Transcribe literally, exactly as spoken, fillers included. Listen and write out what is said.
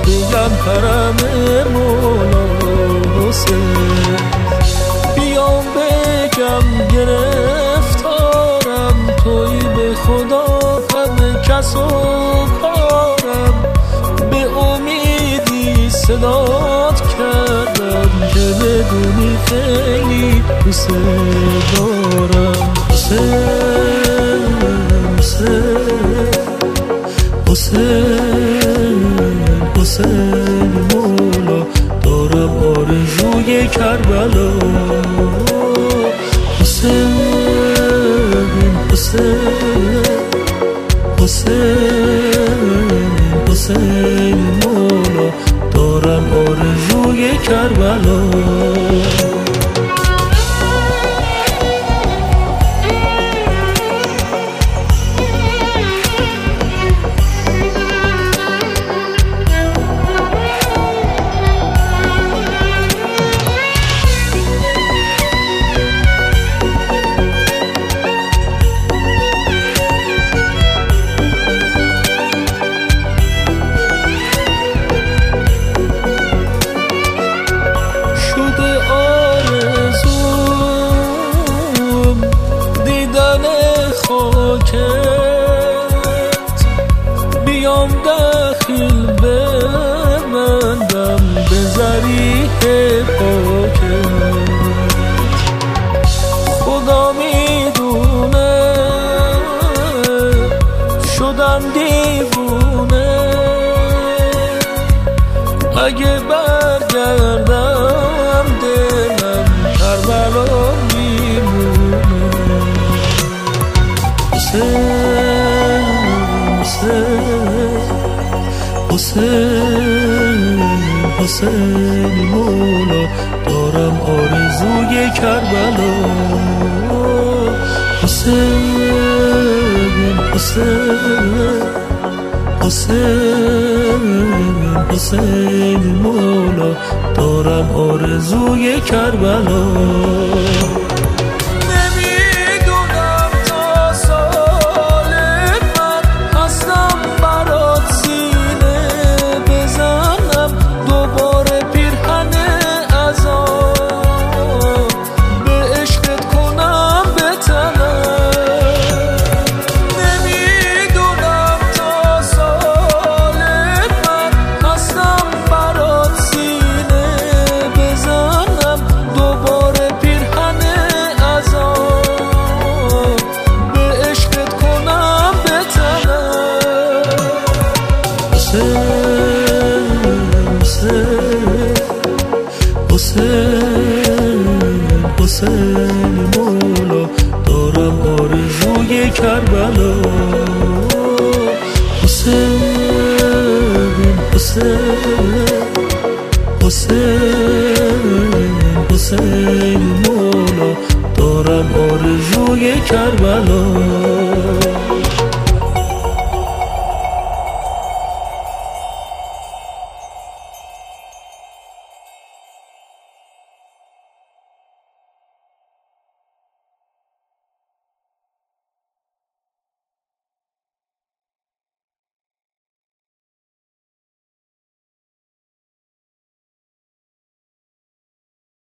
بگم حرم مولا حسین. بیام بگم گرفتارم، توی به خدا همه کس و کارم. به امیدی صدات کردم که بدونی خیلی دوست دارم. حسین حسین حسین حسین مولا، دارم آرزوی کربلا. حسین حسین حسین حسین مولا، دارم آرزوی کربلا. بیام داخل بمندم به ذریح پاکت. خدا میدونه شدم دیوونه، اگه برگردم دلم کربلا میمونه. حسین حسین حسین مولا، دارم آرزوی کربلا. حسین حسین حسین حسین مولا، دارم آرزوی کربلا. حسین حسین مولا، دارم آرزوی کربلا. حسین حسین حسین حسین مولا، دارم آرزوی کربلا.